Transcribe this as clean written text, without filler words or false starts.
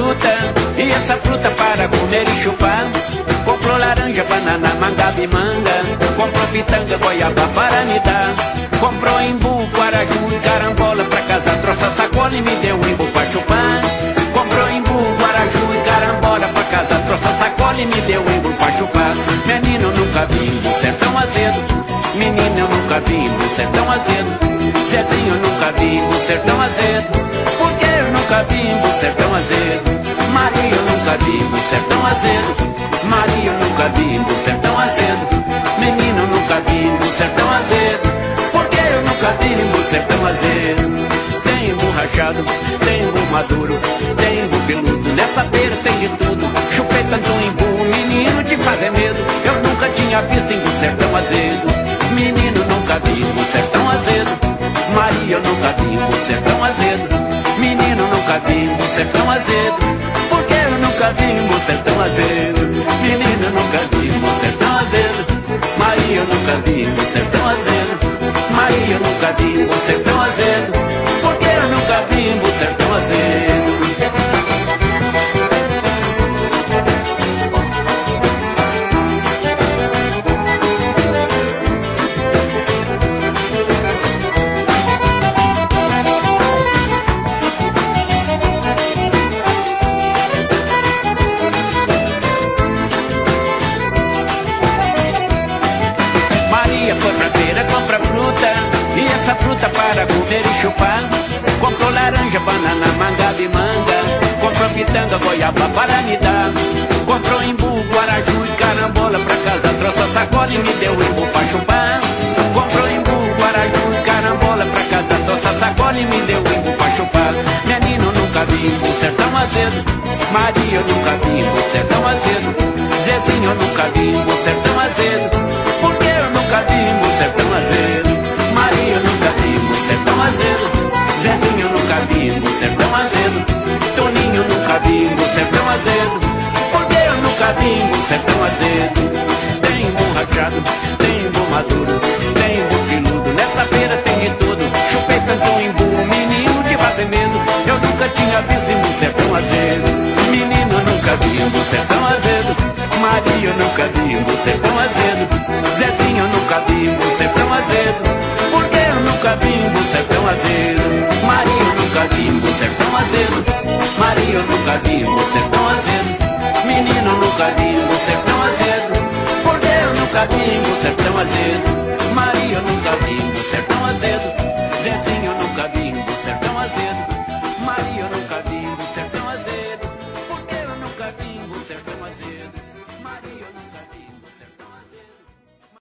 fruta, e essa fruta para comer e chupar. Comprou laranja, banana, mangaba e manga. Comprou pitanga, goiaba para me dar. Comprou imbu, guaraju e carambola. Pra casa trouxe a sacola e me deu um imbu pra chupar. Comprou imbu, guaraju e carambola. Pra casa trouxe a sacola e me deu um imbu pra chupar. Menino, nunca vi imbu sertão azedo. Menina, eu nunca vi imbu sertão azedo. Zezinho, eu nunca vi imbu sertão azedo. Porque eu nunca vi imbu sertão azedo. Maria, eu nunca vi imbu sertão azedo. Maria, eu nunca vi imbu sertão azedo. Menino, eu nunca vi imbu sertão azedo. Porque eu nunca vi imbu sertão azedo. Tem imbu rachado, tem imbu maduro, tem imbu peludo. Nessa feira tem de tudo. Chupei tanto imbu, menino, te fazer medo. Eu nunca tinha visto imbu sertão azedo. Menino, nunca vi imbu sertão azedo. Maria, eu nunca vi imbu sertão azedo. Menino, nunca vi imbu sertão azedo. Porque eu nunca vi imbu sertão azedo. Menino, eu nunca vi imbu sertão azedo. Maria, eu nunca vi imbu sertão azedo. Maria, eu nunca vi imbu sertão azedo. Porque eu nunca vi imbu sertão azedo. Compra fruta, e essa fruta para comer e chupar. Comprou laranja, banana, mangaba e manga. Comprou pitanga, goiaba para me dar. Comprou imbu, guaraju e carambola. Pra casa trouxe a sacola e me deu imbu pra chupar. Comprou imbu, guaraju e carambola. Pra casa trouxe a sacola e me deu imbu pra chupar. Menino, nunca vi imbu sertão azedo. Maria, eu nunca vi imbu sertão azedo. Zezinho, eu nunca vi imbu sertão azedo. Porque eu nunca vi imbu sertão azedo. Maria, eu nunca vi imbu sertão azedo. Zezinho, eu nunca vi imbu sertão azedo. Toninho, eu nunca vi imbu sertão azedo. Porque eu nunca vi imbu sertão azedo. Tem imbu rachado, tem imbu maduro, tem imbu peludo. Nessa feira tem de tudo. Chupei tanto imbu, menino de fazer medo. Eu nunca tinha visto imbu sertão azedo. Menino, eu nunca vi imbu sertão azedo. Maria, eu nunca vi imbu sertão azedo. Zezinho, eu nunca vi imbu sertão azedo. Porque eu nunca vi imbu sertão azedo. Maria, eu nunca vi imbu sertão azedo. Maria, eu nunca vi imbu sertão azedo. Menino, eu nunca vi imbu sertão azedo. Porque eu nunca vi imbu sertão azedo. Maria, eu nunca vi imbu sertão azedo. Zezinho, eu nunca vi imbu sertão azedo.